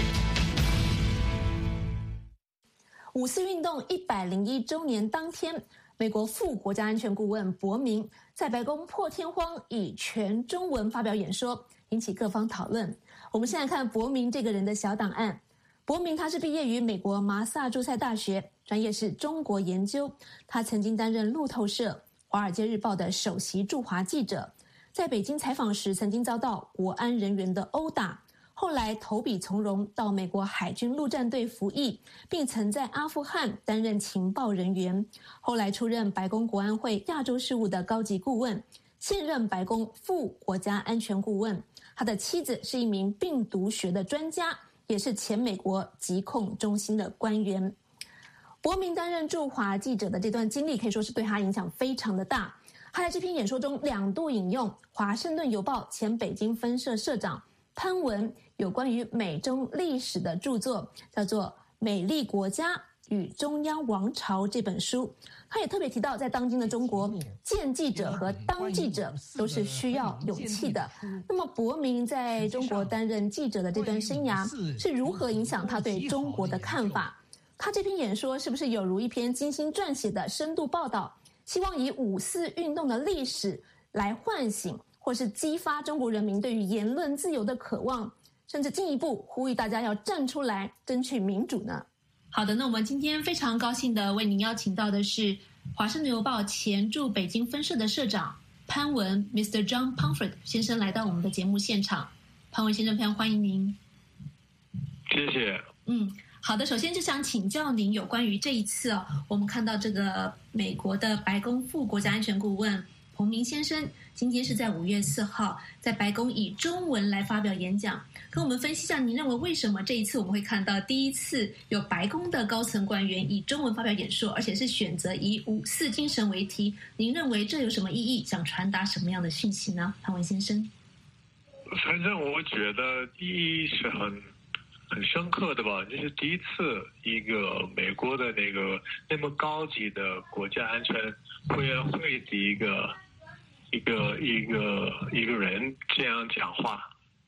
五四运动一百零一周年当天，美国副国家安全顾问伯明在白宫破天荒以全中文发表演说，引起各方讨论。我们现在看伯明这个人的小档案。伯明他是毕业于美国麻萨诸塞大学，专业是中国研究。他曾经担任路透社、华尔街日报的首席驻华记者，在北京采访时曾经遭到国安人员的殴打，后来投笔从戎，到美国海军陆战队服役，并曾在阿富汗担任情报人员，后来出任白宫国安会亚洲事务的高级顾问，现任白宫副国家安全顾问。他的妻子是一名病毒学的专家，也是前美国疾控中心的官员。伯明担任驻华记者的这段经历可以说是对他影响非常的大。他在这篇演说中两度引用《华盛顿邮报》前北京分社社长潘文有关于美中历史的著作，叫做《美丽国家与中央王朝》这本书。他也特别提到，在当今的中国，见记者和当记者都是需要勇气的。那么伯明在中国担任记者的这段生涯是如何影响他对中国的看法？他这篇演说是不是有如一篇精心撰写的深度报道，希望以五四运动的历史来唤醒或是激发中国人民对于言论自由的渴望，甚至进一步呼吁大家要站出来争取民主呢？ 好的，那我们今天非常高兴的为您邀请到的是华盛顿邮报前驻北京分社的社长潘文 Mister John Pomfret 先生来到我们的节目现场。潘文先生，非常欢迎您。 谢谢。 嗯，好的，首先就想请教您有关于这一次哦，我们看到这个美国的白宫副国家安全顾问彭明先生今天是在五月四号在白宫以中文来发表演讲，跟我们分析一下您认为为什么这一次我们会看到第一次有白宫的高层官员以中文发表演说，而且是选择以五四精神为题，您认为这有什么意义，想传达什么样的讯息呢？潘文先生。 反正我觉得第一是很很深刻的吧，这是第一次一个美国的那个那么高级的国家安全委员会的一个一个一个一个人这样讲话，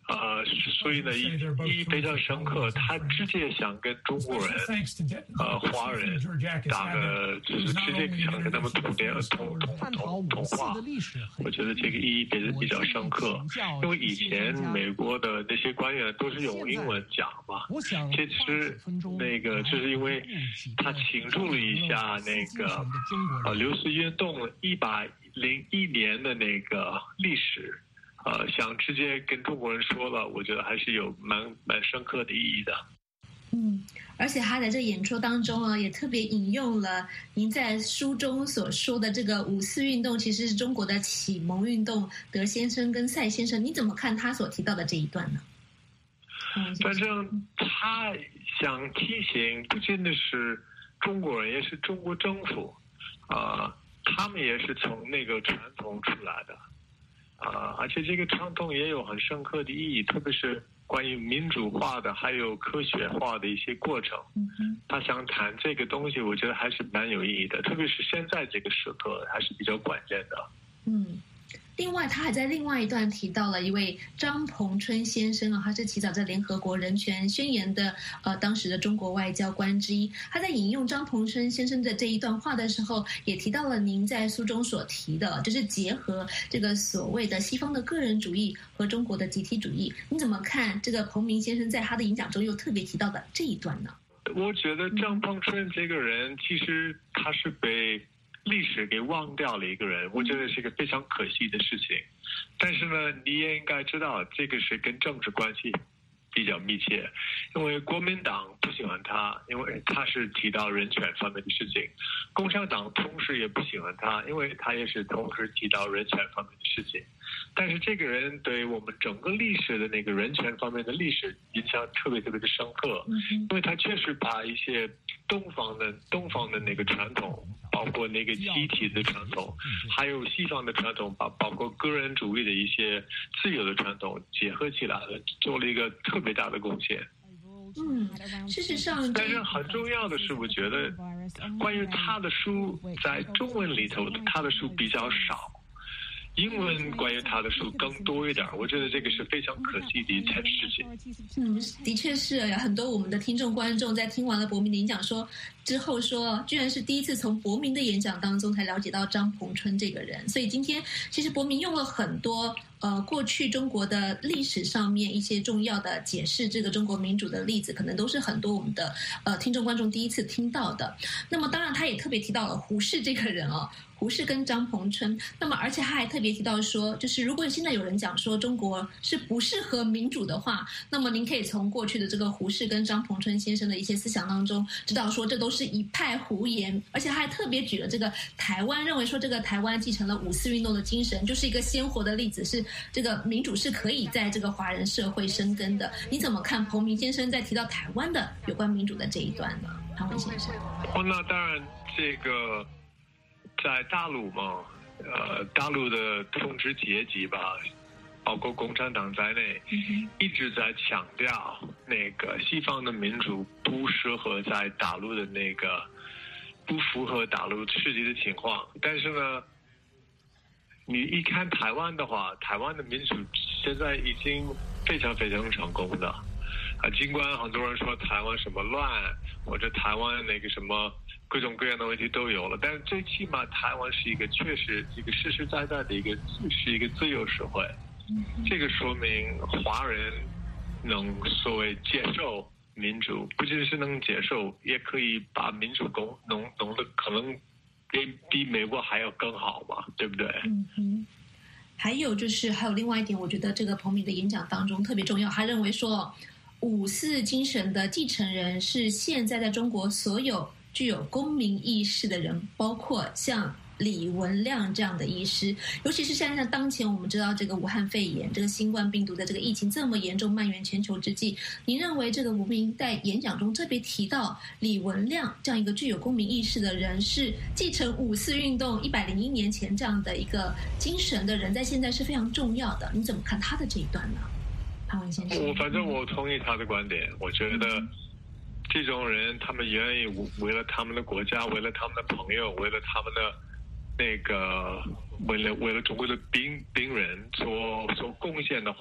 呃，所以呢，意意义非常深刻。他直接想跟中国人，呃，华人打个，就是直接想跟他们通电通通通通话。我觉得这个意义比比较深刻，因为以前美国的那些官员都是用英文讲嘛。其实那个就是因为他庆祝了一下那个呃六四运动一百零一年的那个历史。呃，想直接跟中国人说了，我觉得还是有蛮蛮深刻的意义的。 嗯，而且他在这演说当中啊，也特别引用了您在书中所说的这个五四运动，其实是中国的启蒙运动。德先生跟赛先生，你怎么看他所提到的这一段呢？ 反正他想提醒，不仅仅是中国人，也是中国政府，啊、呃，他们也是从那个传统出来的。啊、呃，而且这个传统也有很深刻的意义，特别是关于民主化的，还有科学化的一些过程。嗯、他想谈这个东西，我觉得还是蛮有意义的，特别是现在这个时刻还是比较关键的。 嗯。另外，他还在另外一段提到了一位张彭春先生啊，他是起草在联合国人权宣言的呃当时的中国外交官之一。他在引用张彭春先生的这一段话的时候，也提到了您在书中所提的，就是结合这个所谓的西方的个人主义和中国的集体主义。你怎么看这个彭明先生在他的演讲中又特别提到的这一段呢？ 我觉得张彭春这个人，其实他是被历史给忘掉了一个人，我觉得是一个非常可惜的事情。但是呢，你也应该知道，这个是跟政治关系比较密切，因为国民党不喜欢他，因为他是提到人权方面的事情；共产党同时也不喜欢他，因为他也是同时提到人权方面的事情。但是这个人对我们整个历史的那个人权方面的历史影响特别特别的深刻，因为他确实把一些东方的东方的那个传统，包括那个集体的传统，还有西方的传统，包包括个人主义的一些自由的传统结合起来了，做了一个特别大的贡献。 嗯，事实上， 但是很重要的是，我觉得关于他的书在中文里头，他的书比较少。英文关于他的书更多一点，我觉得这个是非常可惜的一件事情。 嗯，的确是，很多我们的听众观众在听完了伯明的演讲说之后说，居然是第一次从伯明的演讲当中才了解到张彭春这个人。所以今天其实伯明用了很多呃过去中国的历史上面一些重要的解释这个中国民主的例子，可能都是很多我们的呃听众观众第一次听到的。那么当然他也特别提到了胡适这个人哦。胡适跟张彭春，那么而且他还特别提到说，就是如果现在有人讲说中国是不适合民主的话，那么您可以从过去的这个胡适跟张彭春先生的一些思想当中知道说这都是一派胡言。而且他还特别举了这个台湾，认为说这个台湾继承了五四运动的精神，就是一个鲜活的例子，是这个民主是可以在这个华人社会生根的。你怎么看彭明先生在提到台湾的有关民主的这一段呢？潘文先生。 哦，那当然这个在大陆嘛，呃，大陆的统治阶级吧，包括共产党在内，嗯、一直在强调那个西方的民主不适合在大陆的那个，不符合大陆实际的情况。但是呢，你一看台湾的话，台湾的民主现在已经非常非常成功的。啊，尽管很多人说台湾什么乱，或者台湾那个什么各种各样的问题都有了，但是最起码台湾是一个确实一个实实在在的一个是一个自由社会，这个说明华人能所谓接受民主，不仅是能接受，也可以把民主弄弄弄得可能比比美国还要更好嘛，对不对？ 嗯哼。还有就是还有另外一点，我觉得这个彭明的演讲当中特别重要，他认为说五四精神的继承人是现在在中国所有具有公民意识的人，包括像李文亮这样的医师，尤其是现在当前我们知道这个武汉肺炎这个新冠病毒的这个疫情这么严重蔓延全球之际，您认为这个伯明在演讲中特别提到李文亮这样一个具有公民意识的人，是继承五四运动一百零一年前这样的一个精神的人，在现在是非常重要的，你怎么看他的这一段呢？潘文先生。 我反正我同意他的观点，我觉得这种人他们愿意为了他们的国家，为了他们的朋友，为了他们的那个为了为了中国的兵兵人做做贡献的话，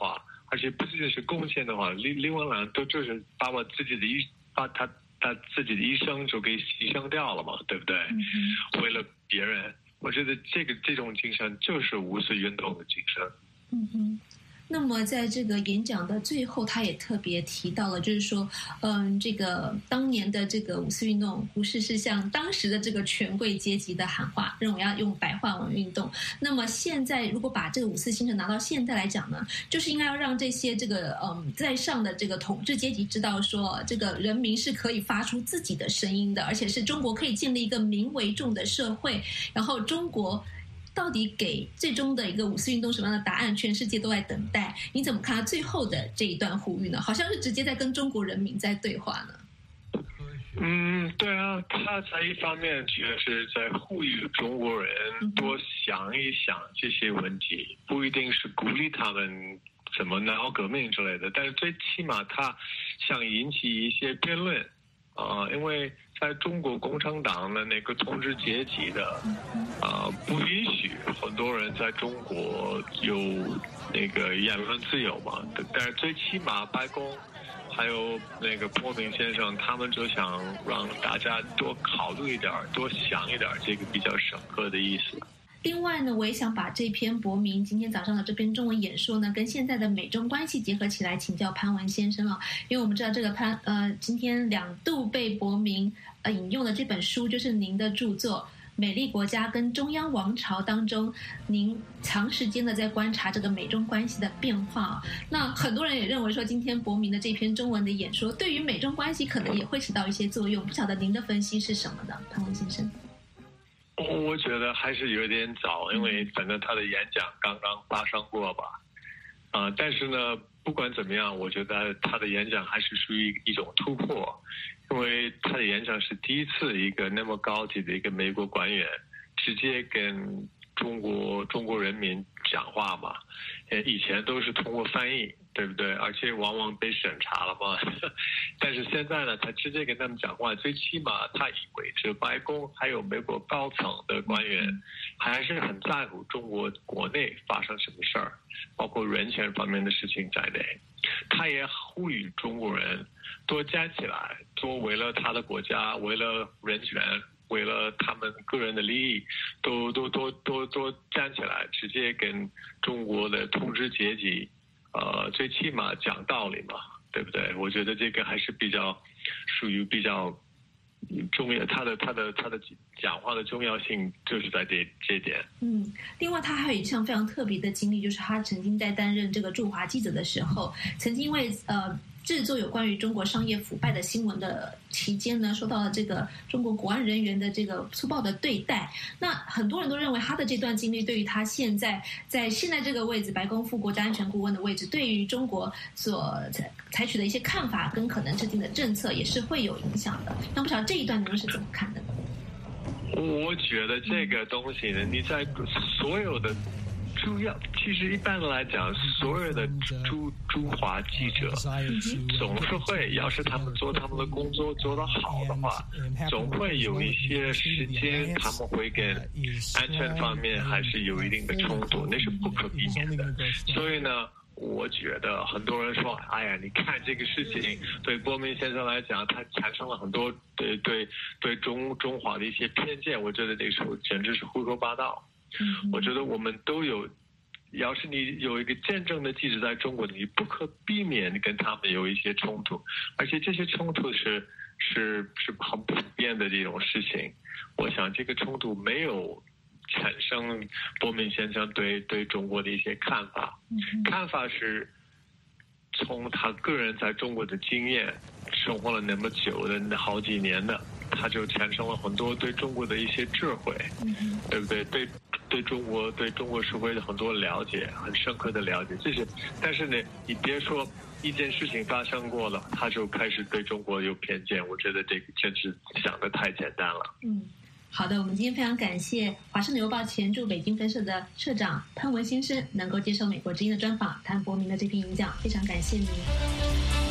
而且不仅仅是贡献的话，另另外呢，都就是把我自己的一把他他自己的一生就给牺牲掉了嘛，对不对？嗯、为了别人，我觉得这个这种精神就是五四运动的精神。 嗯哼。那么在这个演讲的最后，他也特别提到了，就是说，嗯，这个当年的这个五四运动，不是是向当时的这个权贵阶级的喊话，认为要用白话文运动。那么现在如果把这个五四精神拿到现在来讲呢，就是应该要让这些这个嗯在上的这个统治阶级知道说，这个人民是可以发出自己的声音的，而且是中国可以建立一个民为重的社会，然后中国到底给最终的一个五四运动什么样的答案，全世界都在等待。你怎么看他最后的这一段呼吁呢？好像是直接在跟中国人民在对话呢。 嗯，对啊，他在一方面其实是在呼吁中国人多想一想这些问题，不一定是鼓励他们怎么闹革命之类的，但是最起码他想引起一些辩论啊、呃，因为在中国共产党的那个统治阶级的啊、呃，不允许很多人在中国有那个言论自由嘛，但是最起码白宫还有那个伯明先生，他们就想让大家多考虑一点，多想一点，这个比较深刻的意思。 另外呢，我也想把这篇伯明今天早上的这篇中文演说呢，跟现在的美中关系结合起来，请教潘文先生啊，因为我们知道这个潘呃，今天两度被伯明呃引用的这本书，就是您的著作《美丽国家跟中央王朝》当中，您长时间的在观察这个美中关系的变化。那很多人也认为说，今天伯明的这篇中文的演说，对于美中关系可能也会起到一些作用。不晓得您的分析是什么呢，潘文先生？ 我觉得还是有点早，因为反正他的演讲刚刚发生过吧，啊、呃，但是呢，不管怎么样，我觉得他的演讲还是属于一种突破，因为他的演讲是第一次一个那么高级的一个美国官员直接跟中国中国人民讲话嘛，呃，以前都是通过翻译，对不对？而且往往被审查了嘛。但是现在呢，他直接跟他们讲话，最起码他以为这白宫还有美国高层的官员还是很在乎中国国内发生什么事儿，包括人权方面的事情在内。他也呼吁中国人多站起来，多为了他的国家，为了人权，为了他们个人的利益，都都都都都站起来，直接跟中国的统治阶级，呃，最起码讲道理嘛，对不对？我觉得这个还是比较属于比较重要，他的他的他的讲话的重要性就是在这这点。 嗯，另外他还有一项非常特别的经历，就是他曾经在担任这个驻华记者的时候，曾经因为呃。制作有关于中国商业腐败的新闻的期间呢，受到了这个中国国安人员的这个粗暴的对待。那很多人都认为他的这段经历对于他现在在现在这个位置，白宫副国家安全顾问的位置，对于中国所采取的一些看法跟可能制定的政策也是会有影响的。那不晓得这一段您是怎么看的呢？ 我觉得这个东西呢，你在所有的主要，其实一般来讲，所有的驻驻华记者总是会，要是他们做他们的工作做得好的话，总会有一些时间他们会跟安全方面还是有一定的冲突，那是不可避免的。所以呢，我觉得很多人说，哎呀，你看这个事情对伯明先生来讲，他产生了很多对对对中中华的一些偏见，我觉得这个时候简直是胡说八道。我觉得我们都有，要是你有一个真正的记者在中国，你不可避免跟他们有一些冲突，而且这些冲突是是是很普遍的这种事情。我想这个冲突没有产生伯明先生对对中国的一些看法，看法是从他个人在中国的经验，生活了那么久的好几年的，他就产生了很多对中国的一些智慧，对不对？对对中国对中国社会的很多了解，很深刻的了解，这些。但是呢，你别说一件事情发生过了，他就开始对中国有偏见，我觉得这个真是想得太简单了。 嗯，好的，我们今天非常感谢华盛顿邮报前驻北京分社的社长潘文先生能够接受美国之音的专访，谈伯明的这篇演讲，非常感谢您。